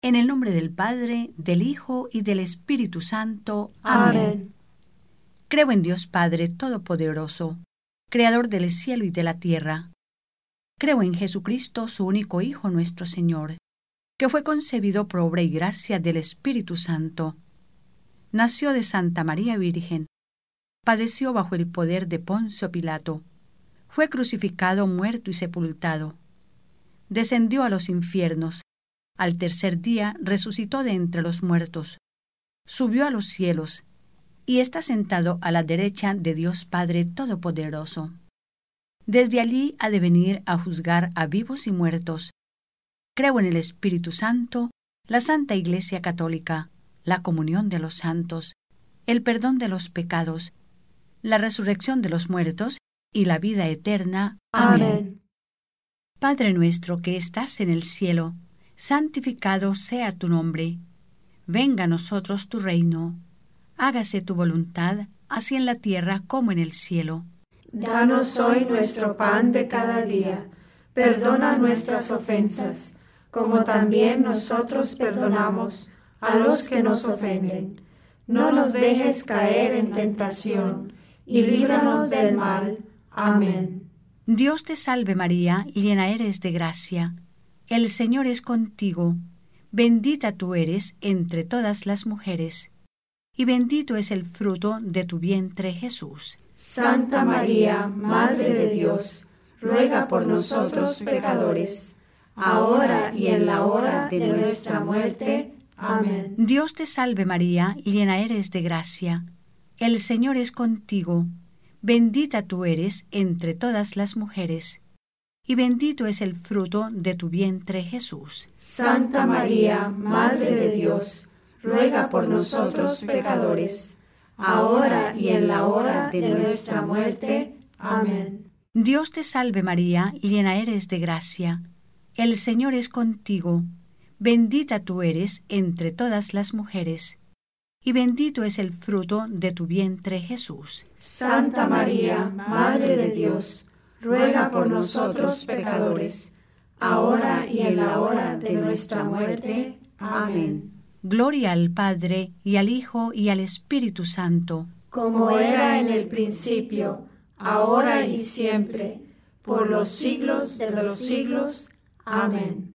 En el nombre del Padre, del Hijo y del Espíritu Santo. Amén. Creo en Dios Padre Todopoderoso, Creador del cielo y de la tierra. Creo en Jesucristo, su único Hijo, nuestro Señor, que fue concebido por obra y gracia del Espíritu Santo. Nació de Santa María Virgen. Padeció bajo el poder de Poncio Pilato. Fue crucificado, muerto y sepultado. Descendió a los infiernos. Al tercer día resucitó de entre los muertos. Subió a los cielos y está sentado a la derecha de Dios Padre Todopoderoso. Desde allí ha de venir a juzgar a vivos y muertos. Creo en el Espíritu Santo, la Santa Iglesia Católica, la comunión de los santos, el perdón de los pecados, la resurrección de los muertos y la vida eterna. Amén. Padre nuestro que estás en el cielo, santificado sea tu nombre. Venga a nosotros tu reino. Hágase tu voluntad, así en la tierra como en el cielo. Danos hoy nuestro pan de cada día. Perdona nuestras ofensas, como también nosotros perdonamos a los que nos ofenden. No nos dejes caer en tentación, y líbranos del mal. Amén. Dios te salve María, llena eres de gracia. El Señor es contigo. Bendita tú eres entre todas las mujeres, y bendito es el fruto de tu vientre, Jesús. Santa María, Madre de Dios, ruega por nosotros pecadores, ahora y en la hora de nuestra muerte. Amén. Dios te salve María, llena eres de gracia. El Señor es contigo. Bendita tú eres entre todas las mujeres, y bendito es el fruto de tu vientre, Jesús. Santa María, Madre de Dios, ruega por nosotros pecadores, ahora y en la hora de nuestra muerte. Amén. Dios te salve María, llena eres de gracia. El Señor es contigo. Bendita tú eres entre todas las mujeres, y bendito es el fruto de tu vientre, Jesús. Santa María, Madre de Dios, ruega por nosotros pecadores, ahora y en la hora de nuestra muerte. Amén. Gloria al Padre, y al Hijo, y al Espíritu Santo. Como era en el principio, ahora y siempre, por los siglos de los siglos. Amén.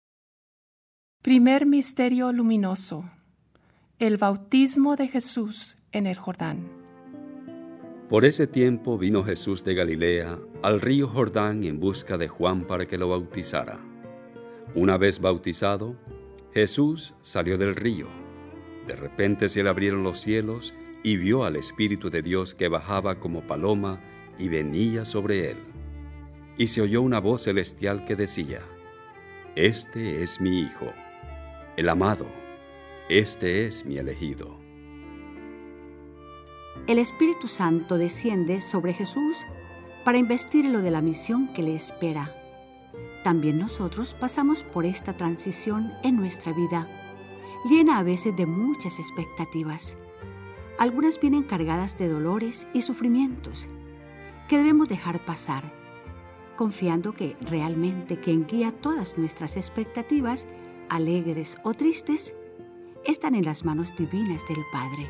Primer misterio luminoso: el bautismo de Jesús en el Jordán. Por ese tiempo vino Jesús de Galilea al río Jordán en busca de Juan para que lo bautizara. Una vez bautizado, Jesús salió del río. De repente se le abrieron los cielos y vio al Espíritu de Dios que bajaba como paloma y venía sobre él. Y se oyó una voz celestial que decía: Este es mi Hijo, el amado, este es mi elegido. El Espíritu Santo desciende sobre Jesús para investirlo de la misión que le espera. También nosotros pasamos por esta transición en nuestra vida, llena a veces de muchas expectativas. Algunas vienen cargadas de dolores y sufrimientos que debemos dejar pasar, confiando que realmente quien guía todas nuestras expectativas, alegres o tristes, están en las manos divinas del Padre.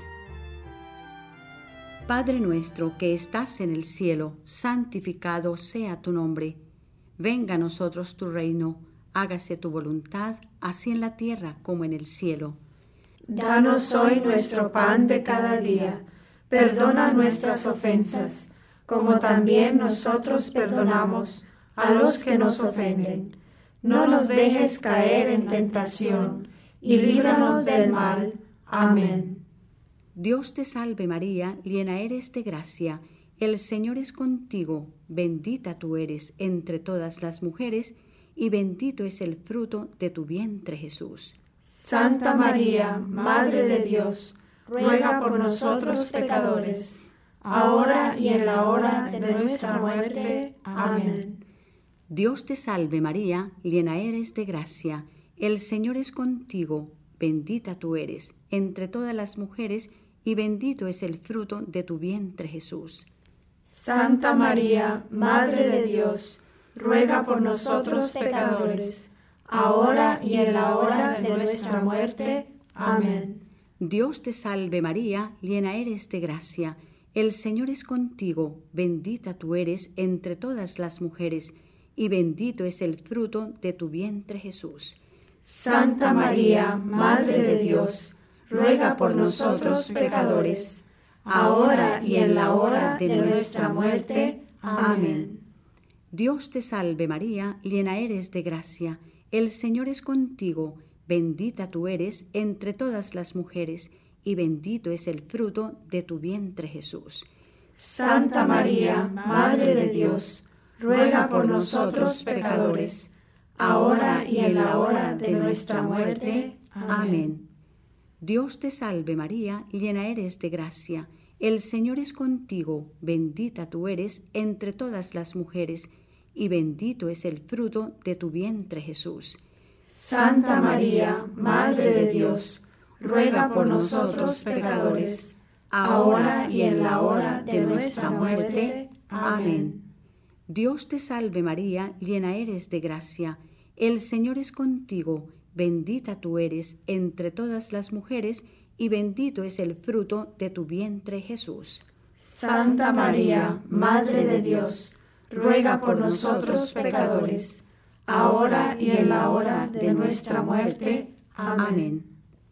Padre nuestro que estás en el cielo, santificado sea tu nombre. Venga a nosotros tu reino, hágase tu voluntad, así en la tierra como en el cielo. Danos hoy nuestro pan de cada día. Perdona nuestras ofensas, como también nosotros perdonamos a los que nos ofenden. No nos dejes caer en tentación, y líbranos del mal. Amén. Dios te salve María, llena eres de gracia, el Señor es contigo, bendita tú eres entre todas las mujeres, y bendito es el fruto de tu vientre Jesús. Santa María, Madre de Dios, ruega por nosotros pecadores, ahora y en la hora de nuestra muerte. Amén. Dios te salve María, llena eres de gracia, el Señor es contigo, bendita tú eres entre todas las mujeres, y bendito es el fruto de tu vientre Jesús. Santa María, Madre de Dios, ruega por nosotros pecadores, ahora y en la hora de nuestra muerte. Amén. Dios te salve María, llena eres de gracia, el Señor es contigo, bendita tú eres entre todas las mujeres, y bendito es el fruto de tu vientre Jesús. Santa María, Madre de Dios, ruega por nosotros pecadores, ahora y en la hora de nuestra muerte. Amén. Dios te salve María, llena eres de gracia, el Señor es contigo, bendita tú eres entre todas las mujeres, y bendito es el fruto de tu vientre Jesús. Santa María, Madre de Dios, ruega por nosotros pecadores, ahora y en la hora de nuestra muerte. Amén. Dios te salve María, llena eres de gracia, el Señor es contigo, bendita tú eres entre todas las mujeres, y bendito es el fruto de tu vientre Jesús. Santa María, Madre de Dios, ruega por nosotros pecadores, ahora y en la hora de nuestra muerte. Amén. Dios te salve María, llena eres de gracia, el Señor es contigo, bendita tú eres entre todas las mujeres, y bendito es el fruto de tu vientre Jesús. Santa María, Madre de Dios, ruega por nosotros pecadores, ahora y en la hora de nuestra muerte. Amén.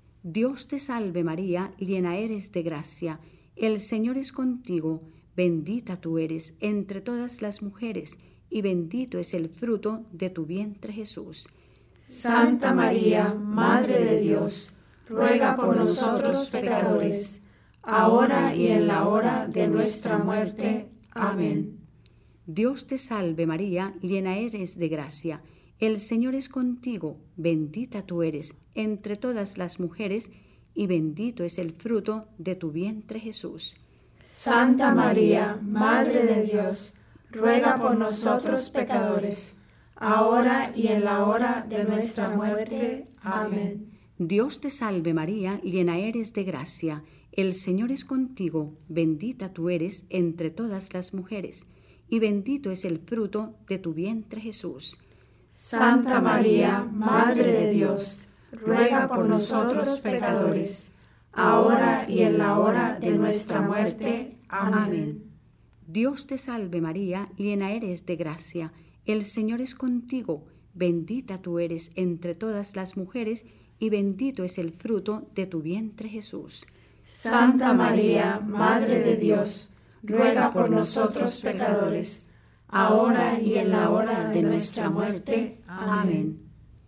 Dios te salve María, llena eres de gracia, el Señor es contigo, bendita tú eres entre todas las mujeres, y bendito es el fruto de tu vientre Jesús. Santa María, Madre de Dios, ruega por nosotros pecadores, ahora y en la hora de nuestra muerte. Amén. Dios te salve María, llena eres de gracia, el Señor es contigo, bendita tú eres entre todas las mujeres, y bendito es el fruto de tu vientre Jesús. Santa María, Madre de Dios, ruega por nosotros pecadores, ahora y en la hora de nuestra muerte. Amén. Dios te salve María, llena eres de gracia, el Señor es contigo, bendita tú eres entre todas las mujeres, y bendito es el fruto de tu vientre Jesús. Santa María, Madre de Dios, ruega por nosotros pecadores, ahora y en la hora de nuestra muerte. Amén. Dios te salve María, llena eres de gracia, el Señor es contigo, bendita tú eres entre todas las mujeres, y bendito es el fruto de tu vientre Jesús. Santa María, Madre de Dios, ruega por nosotros pecadores, ahora y en la hora de nuestra muerte. Amén.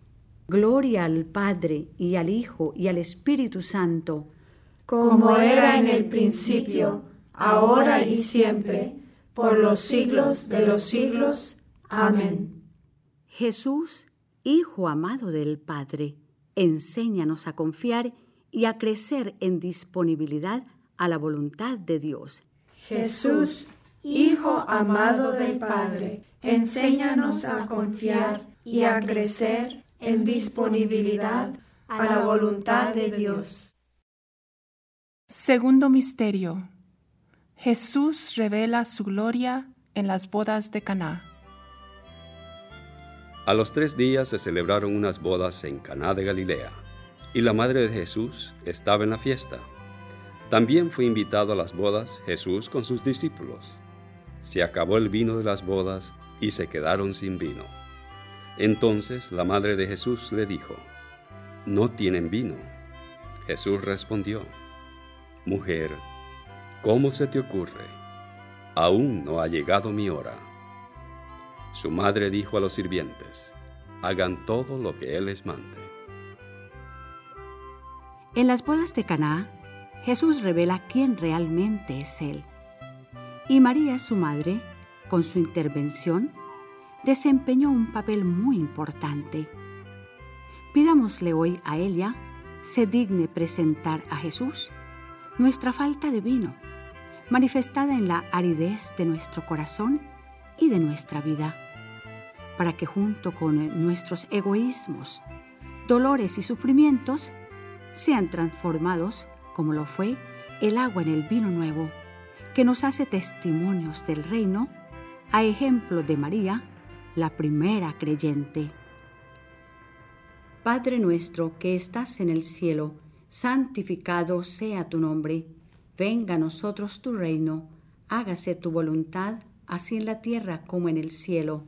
Gloria al Padre, y al Hijo, y al Espíritu Santo, como era en el principio, ahora y siempre, por los siglos de los siglos. Amén. Jesús, Hijo amado del Padre, enséñanos a confiar y a crecer en disponibilidad a la voluntad de Dios. Jesús, Hijo amado del Padre, enséñanos a confiar y a crecer en disponibilidad a la voluntad de Dios. Segundo misterio. Jesús revela su gloria en las bodas de Caná. A los 3 días se celebraron unas bodas en Caná de Galilea, y la madre de Jesús estaba en la fiesta. También fue invitado a las bodas Jesús con sus discípulos. Se acabó el vino de las bodas y se quedaron sin vino. Entonces la madre de Jesús le dijo: «No tienen vino». Jesús respondió: «Mujer, ¿cómo se te ocurre? Aún no ha llegado mi hora». Su madre dijo a los sirvientes: «Hagan todo lo que Él les mande». En las bodas de Caná, Jesús revela quién realmente es Él. Y María, su madre, con su intervención, desempeñó un papel muy importante. Pidámosle hoy a ella se digne presentar a Jesús nuestra falta de vino, manifestada en la aridez de nuestro corazón y de nuestra vida, para que junto con nuestros egoísmos, dolores y sufrimientos sean transformados, como lo fue el agua en el vino nuevo, que nos hace testimonios del reino, a ejemplo de María, la primera creyente. Padre nuestro que estás en el cielo, santificado sea tu nombre. Venga a nosotros tu reino. Hágase tu voluntad, así en la tierra como en el cielo.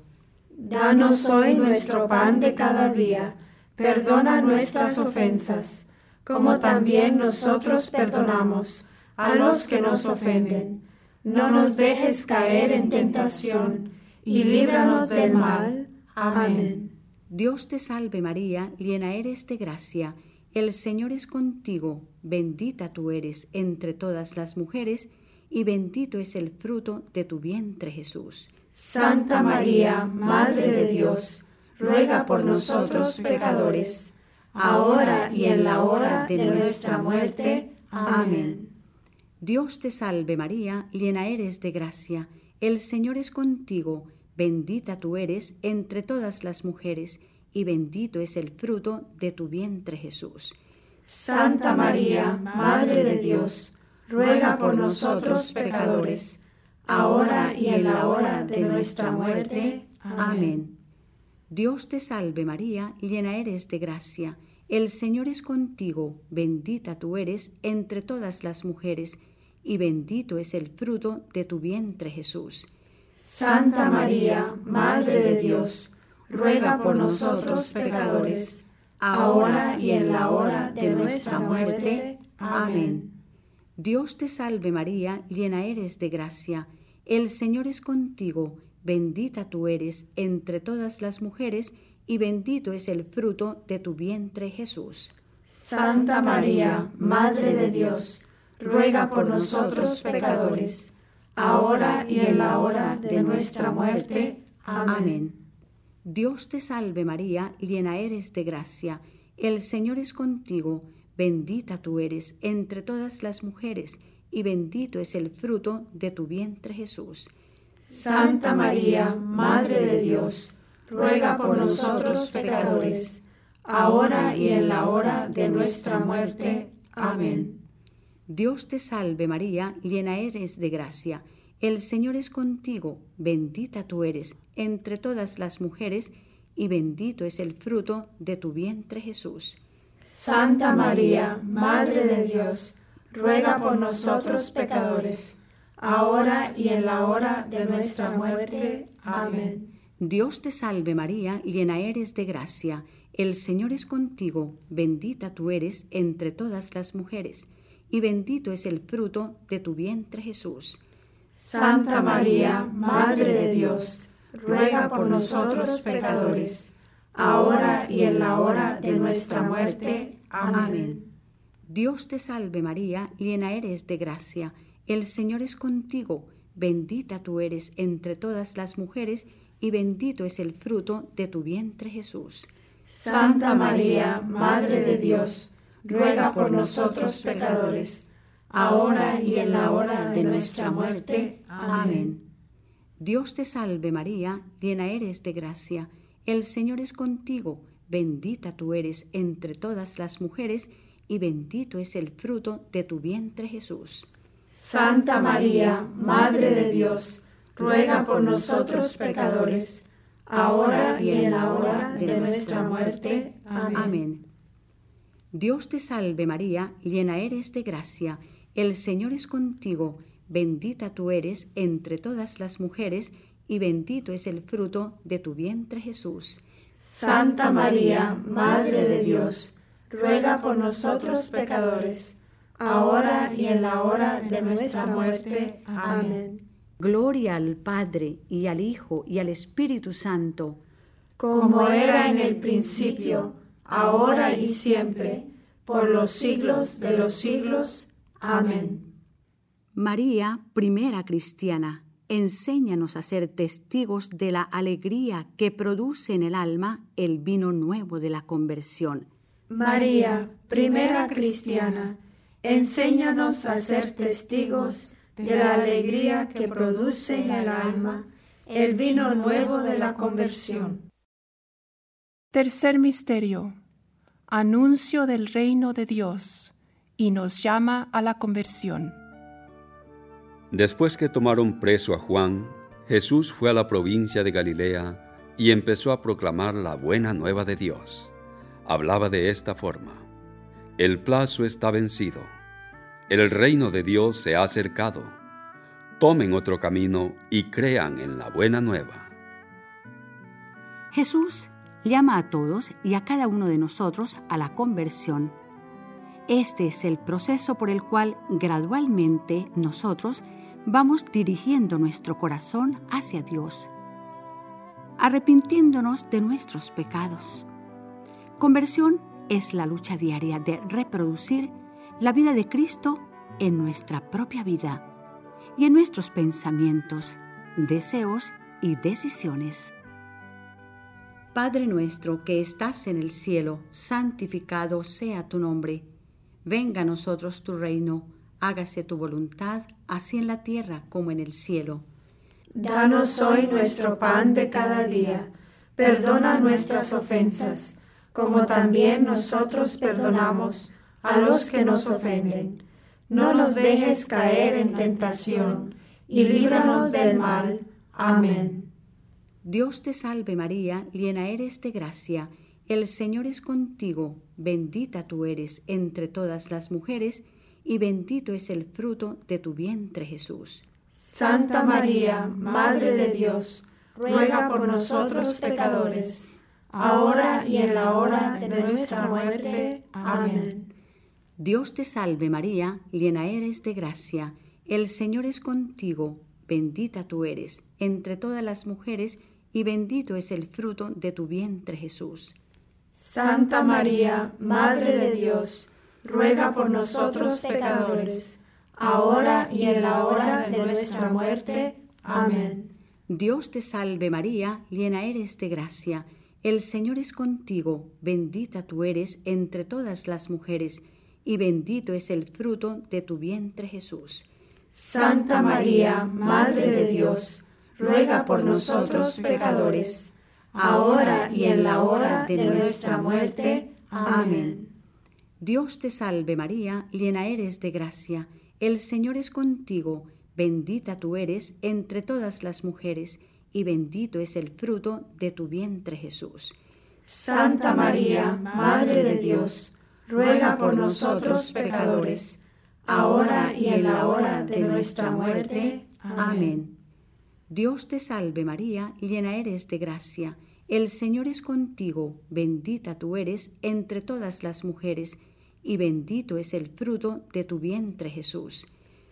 Danos hoy nuestro pan de cada día. Perdona nuestras ofensas, como también nosotros perdonamos a los que nos ofenden. No nos dejes caer en tentación, y líbranos del mal. Amén. Dios te salve María, llena eres de gracia. El Señor es contigo, bendita tú eres entre todas las mujeres, y bendito es el fruto de tu vientre Jesús. Santa María, Madre de Dios, ruega por nosotros pecadores, ahora y en la hora de nuestra muerte. Amén. Dios te salve María, llena eres de gracia. El Señor es contigo, bendita tú eres entre todas las mujeres, y bendito es el fruto de tu vientre Jesús. Santa María, Madre de Dios, ruega por nosotros pecadores, ahora y en la hora de nuestra muerte. Amén. Dios te salve María, llena eres de gracia. El Señor es contigo, bendita tú eres entre todas las mujeres, y bendito es el fruto de tu vientre Jesús. Santa María, Madre de Dios, ruega por nosotros pecadores, ahora y en la hora de nuestra muerte. Amén. Dios te salve María, llena eres de gracia. El Señor es contigo, bendita tú eres entre todas las mujeres, y bendito es el fruto de tu vientre Jesús. Santa María, Madre de Dios, ruega por nosotros pecadores, ahora y en la hora de nuestra muerte. Amén. Dios te salve María, llena eres de gracia. El Señor es contigo, bendita tú eres entre todas las mujeres, y bendito es el fruto de tu vientre Jesús. Santa María, Madre de Dios, ruega por nosotros pecadores, ahora y en la hora de nuestra muerte. Amén. Dios te salve María, llena eres de gracia. El Señor es contigo, bendita tú eres entre todas las mujeres, y bendito es el fruto de tu vientre Jesús. Santa María, Madre de Dios, ruega por nosotros pecadores, ahora y en la hora de nuestra muerte. Amén. Dios te salve María, llena eres de gracia. El Señor es contigo, bendita tú eres entre todas las mujeres, y bendito es el fruto de tu vientre Jesús. Santa María, Madre de Dios, ruega por nosotros pecadores, ahora y en la hora de nuestra muerte. Amén. Dios te salve María, llena eres de gracia. El Señor es contigo, bendita tú eres entre todas las mujeres, y bendito es el fruto de tu vientre Jesús. Santa María, Madre de Dios, ruega por nosotros pecadores, ahora y en la hora de nuestra muerte. Amén. Dios te salve María, llena eres de gracia. El Señor es contigo, bendita tú eres entre todas las mujeres, y bendito es el fruto de tu vientre Jesús. Santa María, Madre de Dios, ruega por nosotros pecadores, ahora y en la hora de nuestra muerte. Amén. Dios te salve María, llena eres de gracia. El Señor es contigo, bendita tú eres entre todas las mujeres, y bendito es el fruto de tu vientre Jesús. Santa María, Madre de Dios, ruega por nosotros pecadores, ahora y en la hora de nuestra muerte. Amén. Gloria al Padre, y al Hijo, y al Espíritu Santo, como era en el principio, ahora y siempre, por los siglos de los siglos. Amén. María, primera cristiana, enséñanos a ser testigos de la alegría que produce en el alma el vino nuevo de la conversión. María, primera cristiana, enséñanos a ser testigos de la alegría que produce en el alma el vino nuevo de la conversión. Tercer misterio. Anuncio del reino de Dios, y nos llama a la conversión. Después que tomaron preso a Juan, Jesús fue a la provincia de Galilea y empezó a proclamar la buena nueva de Dios. hablaba de esta forma: el plazo está vencido, el reino de Dios se ha acercado. Tomen otro camino y crean en la buena nueva. Jesús llama a todos y a cada uno de nosotros a la conversión. Este es el proceso por el cual gradualmente nosotros vamos dirigiendo nuestro corazón hacia Dios, arrepintiéndonos de nuestros pecados. Conversión es la lucha diaria de reproducir la vida de Cristo en nuestra propia vida y en nuestros pensamientos, deseos y decisiones. Padre nuestro que estás en el cielo, santificado sea tu nombre. Venga a nosotros tu reino, hágase tu voluntad, así en la tierra como en el cielo. Danos hoy nuestro pan de cada día. Perdona nuestras ofensas, como también nosotros perdonamos a los que nos ofenden. No nos dejes caer en tentación, y líbranos del mal. Amén. Dios te salve María, llena eres de gracia, el Señor es contigo, bendita tú eres entre todas las mujeres, y bendito es el fruto de tu vientre Jesús. Santa María, Madre de Dios, ruega por nosotros pecadores, ahora y en la hora de nuestra muerte. Amén. Dios te salve María, llena eres de gracia, el Señor es contigo, bendita tú eres entre todas las mujeres, y bendito es el fruto de tu vientre Jesús. Santa María, Madre de Dios, ruega por nosotros pecadores, ahora y en la hora de nuestra muerte. Amén. Dios te salve María, llena eres de gracia, el Señor es contigo, bendita tú eres entre todas las mujeres, y bendito es el fruto de tu vientre Jesús. Santa María, Madre de Dios, ruega por nosotros pecadores, ahora y en la hora de nuestra muerte. Amén. Dios te salve María, llena eres de gracia, el Señor es contigo, bendita tú eres entre todas las mujeres, y bendito es el fruto de tu vientre Jesús. Santa María, Madre de Dios, ruega por nosotros pecadores, ahora y en la hora de nuestra muerte. Amén. Dios te salve María, llena eres de gracia, el Señor es contigo, bendita tú eres entre todas las mujeres, y bendito es el fruto de tu vientre Jesús.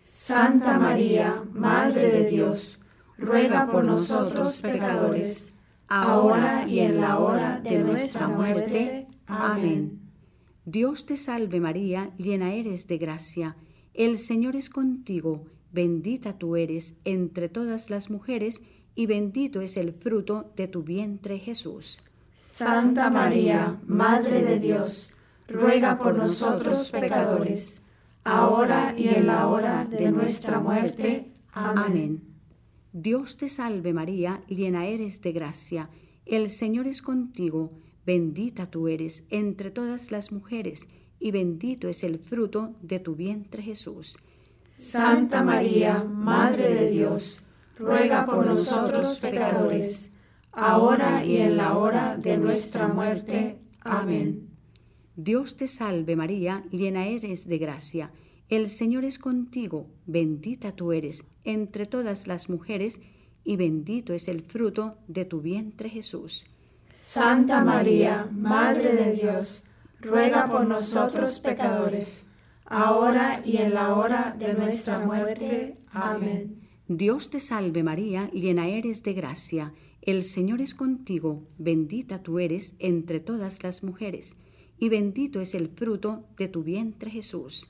Santa María, Madre de Dios, ruega por nosotros pecadores, ahora y en la hora de nuestra muerte. Amén. Dios te salve María, llena eres de gracia, el Señor es contigo, bendita tú eres entre todas las mujeres, y bendito es el fruto de tu vientre Jesús. Santa María, Madre de Dios, ruega por nosotros pecadores, ahora y en la hora de nuestra muerte. Amén. Dios te salve María, llena eres de gracia, el Señor es contigo, bendita tú eres entre todas las mujeres, y bendito es el fruto de tu vientre Jesús. Santa María, Madre de Dios, ruega por nosotros pecadores, ahora y en la hora de nuestra muerte. Amén. Dios te salve María, llena eres de gracia, el Señor es contigo, bendita tú eres entre todas las mujeres, y bendito es el fruto de tu vientre Jesús. Santa María, Madre de Dios, ruega por nosotros pecadores, ahora y en la hora de nuestra muerte. Amén. Dios te salve María, llena eres de gracia, el Señor es contigo, bendita tú eres entre todas las mujeres, y bendito es el fruto de tu vientre Jesús.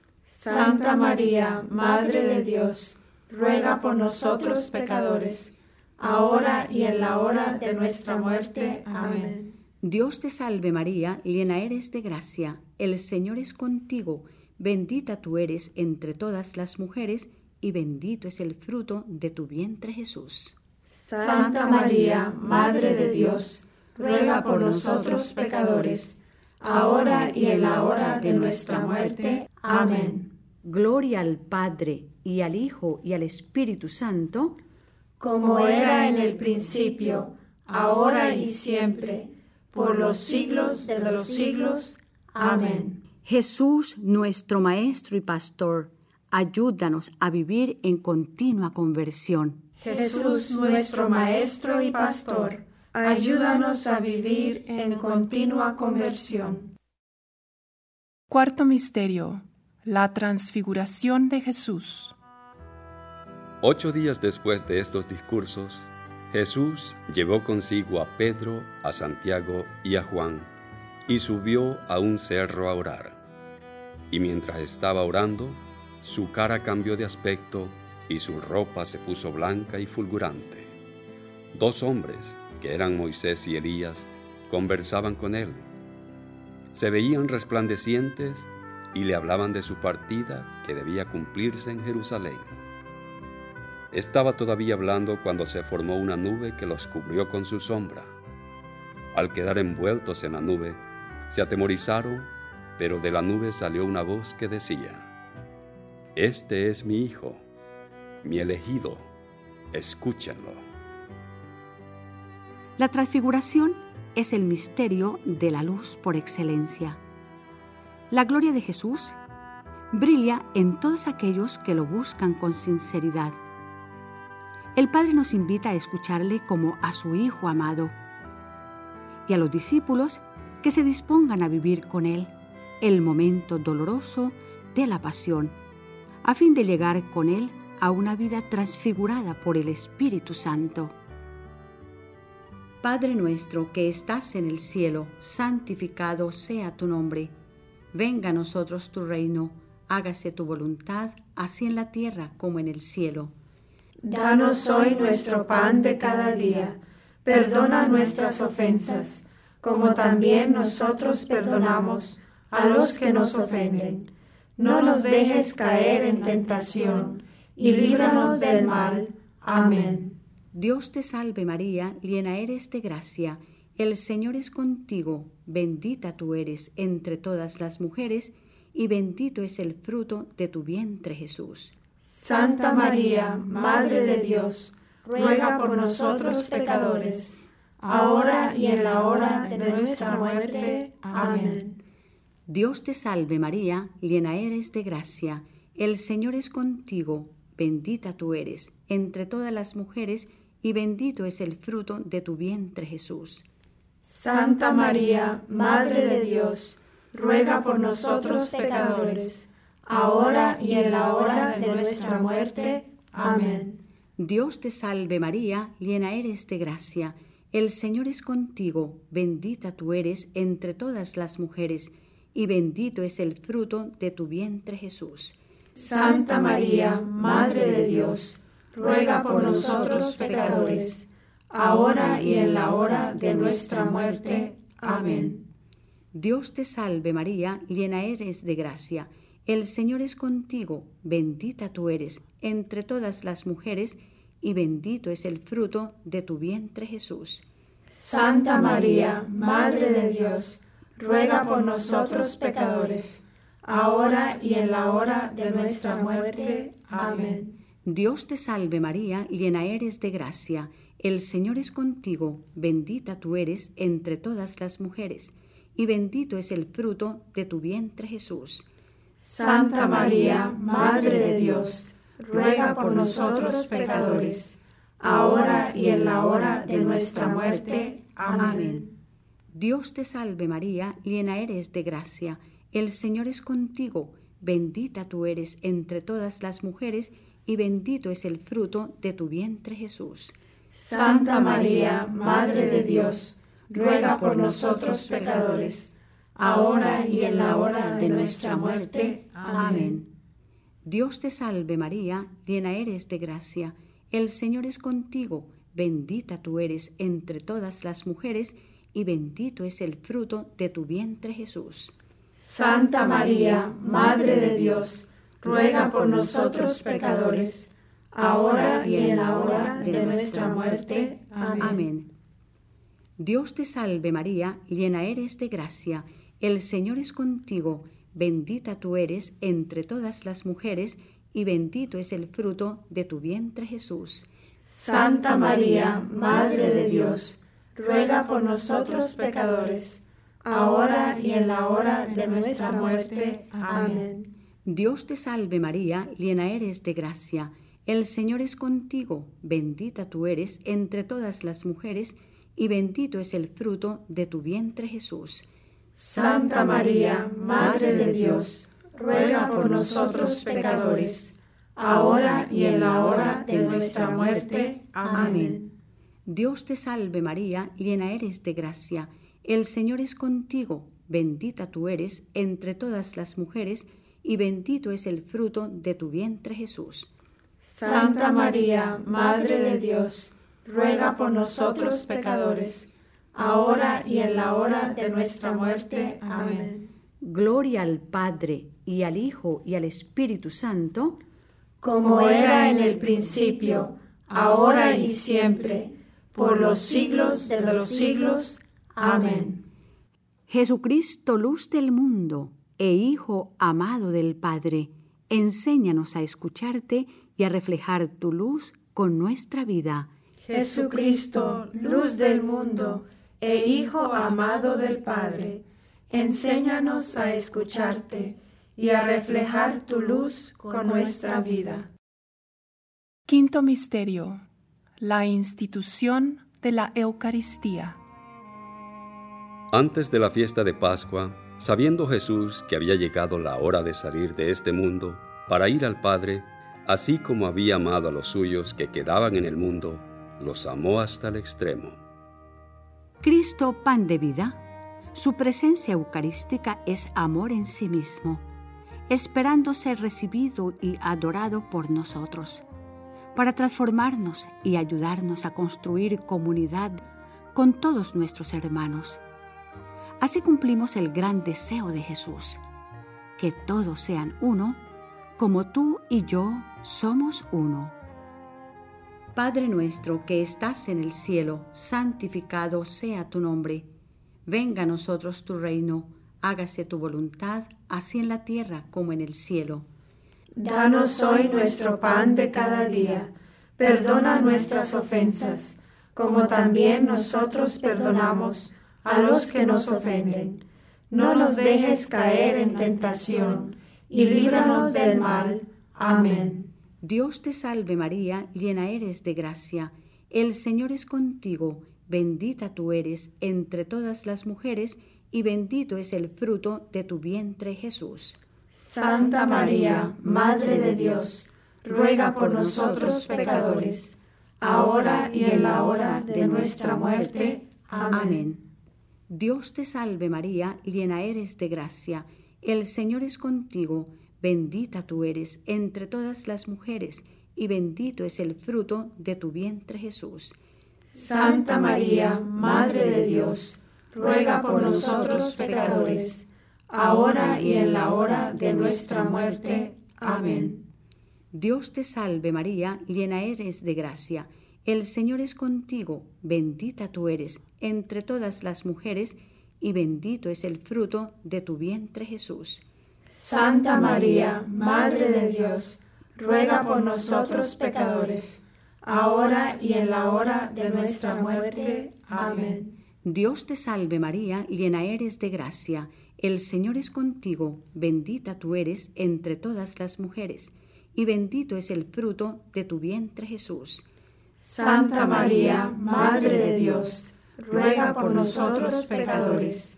Santa María, Madre de Dios, ruega por nosotros pecadores, ahora y en la hora de nuestra muerte. Amén. Dios te salve María, llena eres de gracia, el Señor es contigo, bendita tú eres entre todas las mujeres, y bendito es el fruto de tu vientre Jesús. Santa María, Madre de Dios, ruega por nosotros pecadores, ahora y en la hora de nuestra muerte. Amén. Gloria al Padre, y al Hijo, y al Espíritu Santo, como era en el principio, ahora y siempre, por los siglos de los siglos. Amén. Jesús, nuestro Maestro y Pastor, ayúdanos a vivir en continua conversión. Jesús, nuestro Maestro y Pastor, ayúdanos a vivir en continua conversión. Cuarto misterio: la transfiguración de Jesús. 8 días después de estos discursos, Jesús llevó consigo a Pedro, a Santiago y a Juan, y subió a un cerro a orar. Y mientras estaba orando, su cara cambió de aspecto y su ropa se puso blanca y fulgurante. 2 hombres, que eran Moisés y Elías, conversaban con él. Se veían resplandecientes y le hablaban de su partida que debía cumplirse en Jerusalén. Estaba todavía hablando cuando se formó una nube que los cubrió con su sombra. Al quedar envueltos en la nube, se atemorizaron, pero de la nube salió una voz que decía: «Este es mi Hijo, mi elegido, escúchenlo». La transfiguración es el misterio de la luz por excelencia. La gloria de Jesús brilla en todos aquellos que lo buscan con sinceridad. El Padre nos invita a escucharle como a su Hijo amado y a los discípulos que se dispongan a vivir con Él el momento doloroso de la pasión, a fin de llegar con Él a una vida transfigurada por el Espíritu Santo. Padre nuestro que estás en el cielo, santificado sea tu nombre. Venga a nosotros tu reino, hágase tu voluntad, así en la tierra como en el cielo. Danos hoy nuestro pan de cada día. Perdona nuestras ofensas, como también nosotros perdonamos a los que nos ofenden. No nos dejes caer en tentación, y líbranos del mal. Amén. Dios te salve María, llena eres de gracia, el Señor es contigo, bendita tú eres entre todas las mujeres, y bendito es el fruto de tu vientre Jesús. Santa María, Madre de Dios, ruega por nosotros pecadores, ahora y en la hora de nuestra muerte. Amén. Dios te salve María, llena eres de gracia, el Señor es contigo, bendita tú eres entre todas las mujeres, y bendito es el fruto de tu vientre Jesús. Santa María, Madre de Dios, ruega por nosotros pecadores, ahora y en la hora de nuestra muerte. Amén. Dios te salve María, llena eres de gracia, el Señor es contigo, bendita tú eres entre todas las mujeres, y bendito es el fruto de tu vientre Jesús. Santa María, Madre de Dios, ruega por nosotros pecadores, ahora y en la hora de nuestra muerte. Amén. Dios te salve María, llena eres de gracia, el Señor es contigo, bendita tú eres entre todas las mujeres, y bendito es el fruto de tu vientre Jesús. Santa María, Madre de Dios, ruega por nosotros pecadores, ahora y en la hora de nuestra muerte. Amén. Dios te salve María, llena eres de gracia, el Señor es contigo, bendita tú eres entre todas las mujeres, y bendito es el fruto de tu vientre Jesús. Santa María, Madre de Dios, ruega por nosotros pecadores, ahora y en la hora de nuestra muerte. Amén. Dios te salve María, llena eres de gracia, el Señor es contigo, bendita tú eres entre todas las mujeres, y bendito es el fruto de tu vientre Jesús. Santa María, Madre de Dios, ruega por nosotros pecadores, ahora y en la hora de nuestra muerte. Amén. Dios te salve María, llena eres de gracia, el Señor es contigo, bendita tú eres entre todas las mujeres, y bendito es el fruto de tu vientre Jesús. Santa María, Madre de Dios, ruega por nosotros pecadores, ahora y en la hora de nuestra muerte. Amén. Dios te salve María, llena eres de gracia, el Señor es contigo, bendita tú eres entre todas las mujeres, y bendito es el fruto de tu vientre Jesús. Santa María, Madre de Dios, ruega por nosotros pecadores, ahora y en la hora de nuestra muerte. Amén. Dios te salve María, llena eres de gracia, el Señor es contigo, bendita tú eres entre todas las mujeres, y bendito es el fruto de tu vientre Jesús. Santa María, Madre de Dios, ruega por nosotros pecadores, ahora y en la hora de nuestra muerte. Amén. Dios te salve María, llena eres de gracia, el Señor es contigo, bendita tú eres entre todas las mujeres, y bendito es el fruto de tu vientre Jesús. Santa María, Madre de Dios, ruega por nosotros pecadores, ahora y en la hora de nuestra muerte. Amén. Gloria al Padre, y al Hijo, y al Espíritu Santo, como era en el principio, ahora y siempre, por los siglos de los siglos. Amén. Jesucristo, luz del mundo, e Hijo amado del Padre, enséñanos a escucharte y a reflejar tu luz con nuestra vida. Jesucristo, luz del mundo, e Hijo amado del Padre, enséñanos a escucharte y a reflejar tu luz con nuestra vida. Quinto misterio: la institución de la Eucaristía. Antes de la fiesta de Pascua, sabiendo Jesús que había llegado la hora de salir de este mundo para ir al Padre, así como había amado a los suyos que quedaban en el mundo, los amó hasta el extremo. Cristo, pan de vida, su presencia eucarística es amor en sí mismo, esperando ser recibido y adorado por nosotros, para transformarnos y ayudarnos a construir comunidad con todos nuestros hermanos. Así cumplimos el gran deseo de Jesús, que todos sean uno, como tú y yo somos uno. Padre nuestro que estás en el cielo, santificado sea tu nombre. Venga a nosotros tu reino, hágase tu voluntad, así en la tierra como en el cielo. Danos hoy nuestro pan de cada día. Perdona nuestras ofensas, como también nosotros perdonamos a los que nos ofenden. No nos dejes caer en tentación, y líbranos del mal. Amén. Dios te salve María, llena eres de gracia, el Señor es contigo, bendita tú eres entre todas las mujeres, y bendito es el fruto de tu vientre Jesús. Santa María, Madre de Dios, ruega por nosotros pecadores, ahora y en la hora de nuestra muerte. Amén. Dios te salve María, llena eres de gracia, el Señor es contigo, bendita tú eres entre todas las mujeres, y bendito es el fruto de tu vientre Jesús. Santa María, Madre de Dios, ruega por nosotros pecadores, ahora y en la hora de nuestra muerte. Amén. Dios te salve María, llena eres de gracia, el Señor es contigo, bendita tú eres entre todas las mujeres, y bendito es el fruto de tu vientre Jesús. Santa María, Madre de Dios, ruega por nosotros pecadores, ahora y en la hora de nuestra muerte. Amén. Dios te salve María, llena eres de gracia, el Señor es contigo, bendita tú eres entre todas las mujeres, y bendito es el fruto de tu vientre Jesús. Santa María, Madre de Dios, ruega por nosotros pecadores,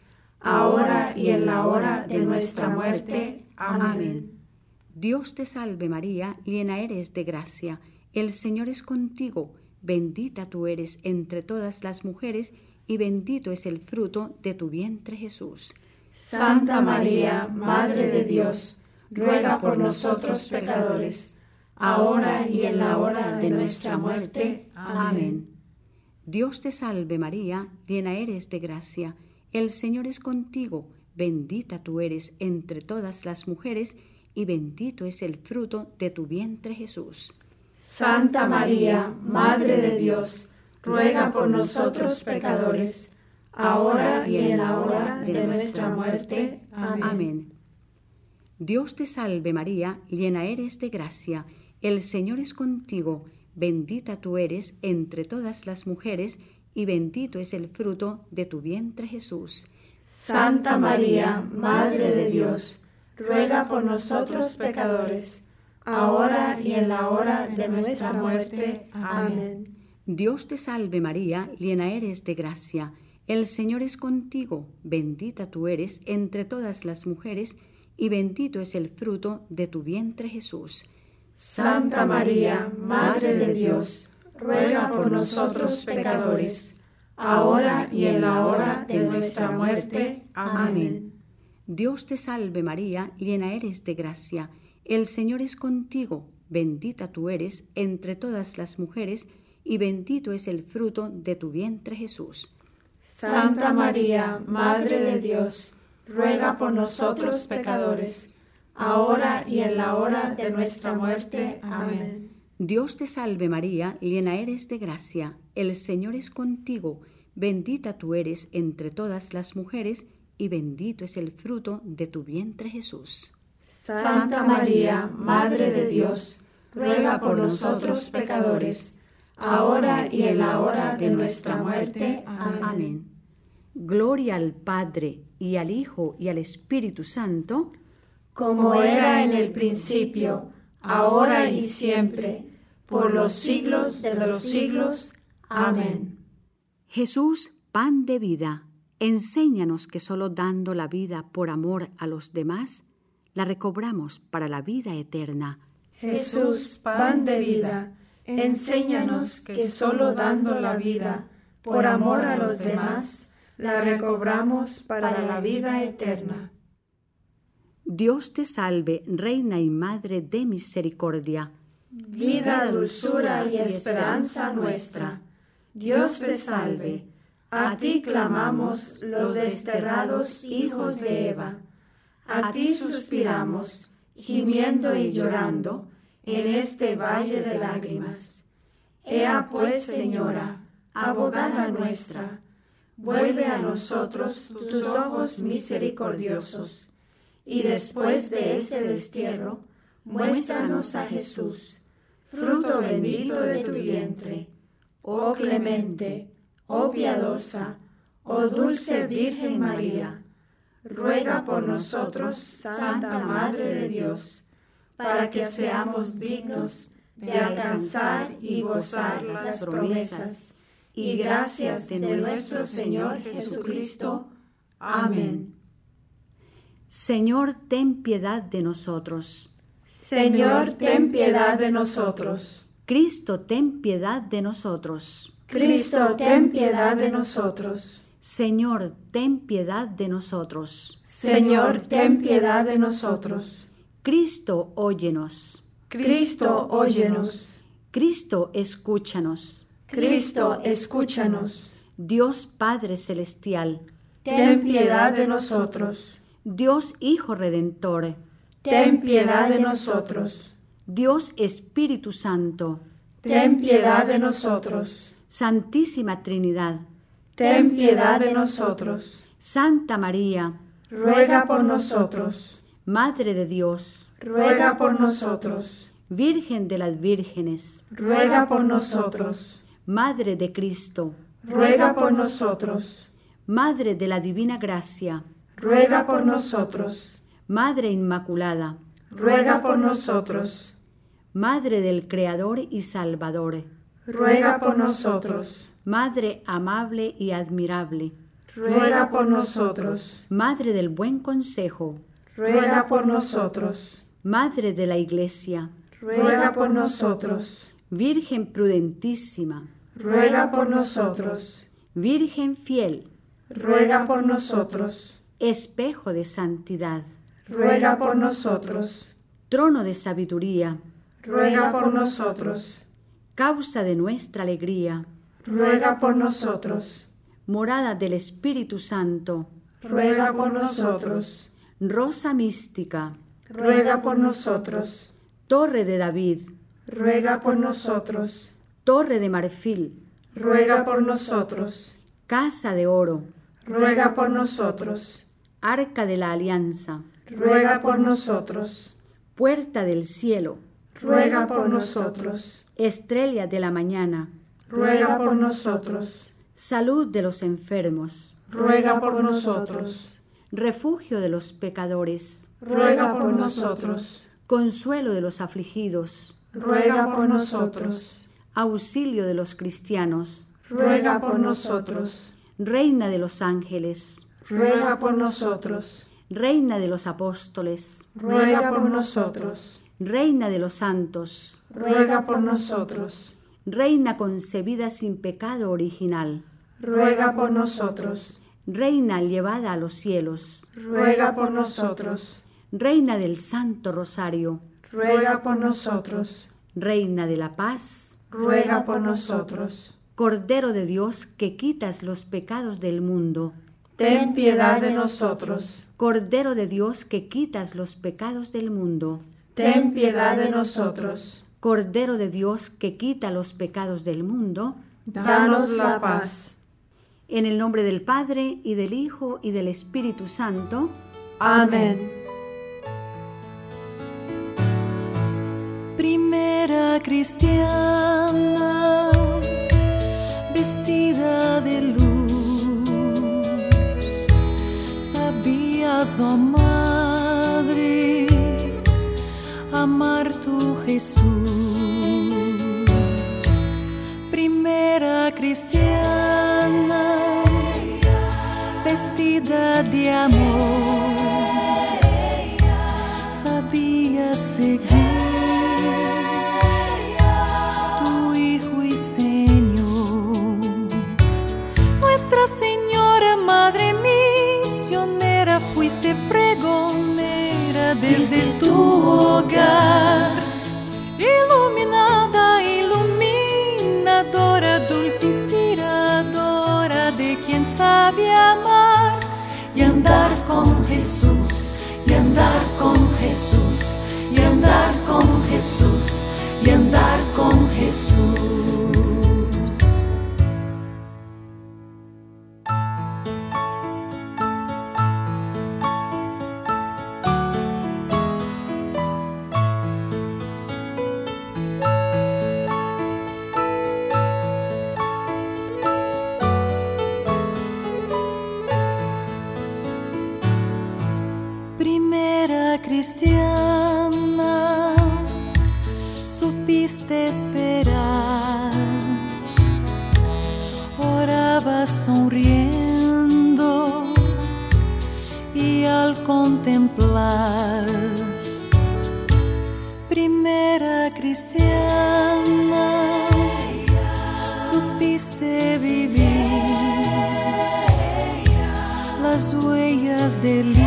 ahora y en la hora de nuestra muerte. Amén. Dios te salve María, llena eres de gracia, el Señor es contigo, bendita tú eres entre todas las mujeres, y bendito es el fruto de tu vientre Jesús. Santa María, Madre de Dios, ruega por nosotros pecadores, ahora y en la hora de nuestra muerte. Amén. Dios te salve María, llena eres de gracia, el Señor es contigo, bendita tú eres entre todas las mujeres, y bendito es el fruto de tu vientre Jesús. Santa María, Madre de Dios, ruega por nosotros pecadores, ahora y en la hora de nuestra muerte. Amén. Dios te salve María, llena eres de gracia, el Señor es contigo, bendita tú eres entre todas las mujeres, y bendito es el fruto de tu vientre, Jesús. Santa María, Madre de Dios, ruega por nosotros pecadores, ahora y en la hora de nuestra muerte. Amén. Dios te salve María, llena eres de gracia, el Señor es contigo, bendita tú eres entre todas las mujeres, y bendito es el fruto de tu vientre, Jesús. Santa María, Madre de Dios, ruega por nosotros pecadores, ahora y en la hora de nuestra muerte. Amén. Dios te salve María, llena eres de gracia, el Señor es contigo, bendita tú eres entre todas las mujeres, y bendito es el fruto de tu vientre, Jesús. Santa María, Madre de Dios, ruega por nosotros pecadores, ahora y en la hora de nuestra muerte. Amén. Dios te salve María, llena eres de gracia, el Señor es contigo, bendita tú eres entre todas las mujeres, y bendito es el fruto de tu vientre, Jesús. Santa María, Madre de Dios, ruega por nosotros pecadores, ahora y en la hora de nuestra muerte. Amén. Gloria al Padre, y al Hijo, y al Espíritu Santo, como era en el principio, ahora y siempre, por los siglos de los siglos. Amén. Jesús, pan de vida, enséñanos que solo dando la vida por amor a los demás, la recobramos para la vida eterna. Jesús, pan de vida, enséñanos que solo dando la vida por amor a los demás, la recobramos para la vida eterna. Dios te salve, Reina y Madre de misericordia, vida, dulzura y esperanza nuestra. Dios te salve, a ti clamamos los desterrados hijos de Eva, a ti suspiramos, gimiendo y llorando, en este valle de lágrimas. Ea pues, Señora, abogada nuestra, vuelve a nosotros tus ojos misericordiosos, y después de ese destierro, muéstranos a Jesús, fruto bendito de tu vientre. Oh clemente, oh piadosa, oh dulce Virgen María, ruega por nosotros, Santa Madre de Dios, para que seamos dignos de alcanzar y gozar las promesas y gracias de nuestro Señor Jesucristo. Amén. Señor, ten piedad de nosotros. Señor, ten piedad de nosotros. Cristo, ten piedad de nosotros. Cristo, ten piedad de nosotros. Señor, ten piedad de nosotros. Señor, ten piedad de nosotros. Cristo, óyenos. Cristo, óyenos. Cristo, escúchanos. Cristo, escúchanos. Dios Padre Celestial, ten piedad de nosotros. Dios Hijo Redentor, ten piedad de nosotros. Dios Espíritu Santo, ten piedad de nosotros. Santísima Trinidad, ten piedad de nosotros. Santa María, ruega por nosotros. Madre de Dios, ruega por nosotros. Virgen de las Vírgenes, ruega por nosotros. Madre de Cristo, ruega por nosotros. Madre de la Divina Gracia, ruega por nosotros. Madre Inmaculada, ruega por nosotros. Madre del Creador y Salvador, ruega por nosotros. Madre amable y admirable, ruega por nosotros. Madre del buen consejo, ruega por nosotros. Madre de la Iglesia, ruega por nosotros. Virgen prudentísima, ruega por nosotros. Virgen fiel, ruega por nosotros. Espejo de santidad, ruega por nosotros. Trono de sabiduría, ruega por nosotros. Causa de nuestra alegría, ruega por nosotros. Morada del Espíritu Santo, ruega por nosotros. Rosa mística, ruega por nosotros. Torre de David, ruega por nosotros. Torre de marfil, ruega por nosotros. Casa de oro, ruega por nosotros. Arca de la Alianza, ruega por nosotros. Puerta del cielo, ruega por nosotros. Estrella de la mañana, ruega por nosotros. salud de los enfermos, ruega por nosotros. refugio de los pecadores, Ruega por nosotros. consuelo de los afligidos, Ruega por nosotros. auxilio de los cristianos, Ruega por nosotros. reina de los ángeles, Ruega por nosotros. reina de los apóstoles, Ruega por nosotros. reina de los santos, Ruega por nosotros. reina concebida sin pecado original, Ruega por nosotros. reina llevada a los cielos, Ruega por nosotros. reina del Santo Rosario, Ruega por nosotros. reina de la paz, Ruega por nosotros. Cordero de Dios que quitas los pecados del mundo, Ten piedad de nosotros. Cordero de Dios que quitas los pecados del mundo, Ten piedad de nosotros. Cordero de Dios que quita los pecados del mundo, Danos la paz. en el nombre del Padre, y del Hijo, y del Espíritu Santo. Amén. Primera cristiana, vestida de luz, sabías, oh Madre, amar tu Jesús. Primera cristiana, vestida de amor, sabías seguir tu Hijo y Señor. Nuestra Señora, Madre misionera, fuiste pregonera desde tu hogar, iluminada, iluminadora, dulce inspiradora de quien sabe amar y andar con Jesús, y andar con Jesús, y andar con Jesús, y andar con Jesús. Primera cristiana, supiste esperar, orabas sonriendo y al contemplar. Primera cristiana, supiste vivir las huellas del Hijo,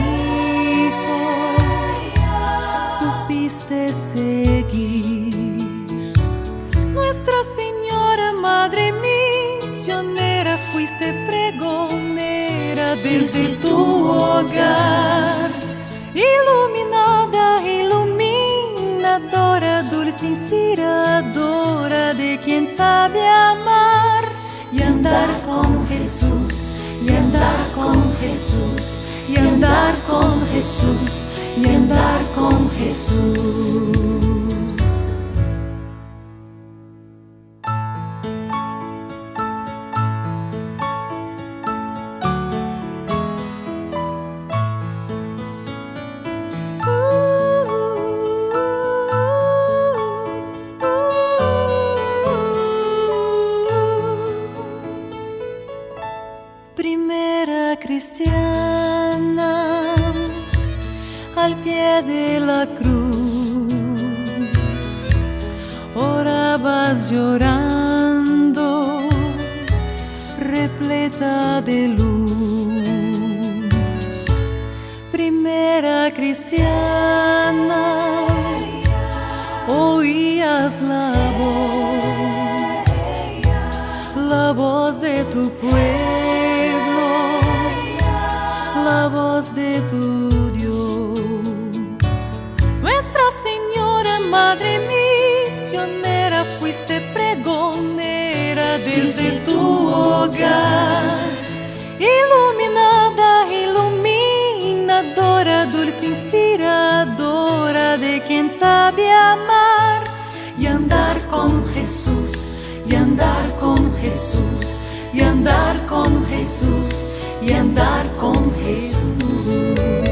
supiste seguir. Nuestra Señora, Madre misionera, fuiste pregonera desde tu hogar, iluminada, iluminadora, dulce inspiradora de quien sabe amar y andar con Jesús, y andar con Jesús, y andar con Jesús, y andar con Jesús. Primera cristiana, al pie de la cruz, orabas llorando, repleta de luz. Primera cristiana, oías la voz de tu pueblo, la voz de tu Dios. Nuestra Señora, Madre misionera, fuiste pregonera desde tu hogar, iluminada, iluminadora, dulce inspiradora de quien sabe amar y andar con Jesús, y andar con Jesús, y y andar con Jesús, y andar con Jesús.